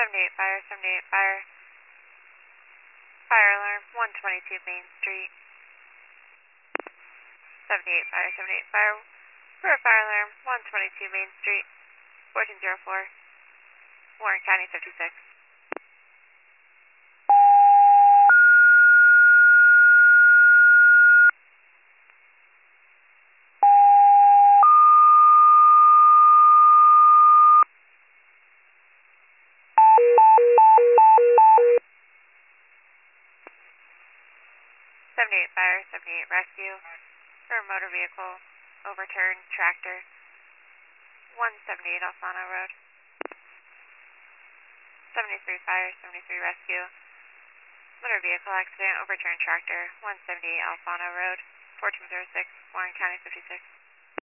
78 fire, 78 fire. Fire alarm, 122 Main Street. 78 fire, 78 fire. For a fire alarm, 122 Main Street. 1404. Warren County 56. 78 fire, 78 rescue. For a motor vehicle, overturned tractor. 178 Alfano Road. 73 fire, 73 rescue. Motor vehicle accident, overturned tractor. 178 Alfano Road. 1406, Warren County 56.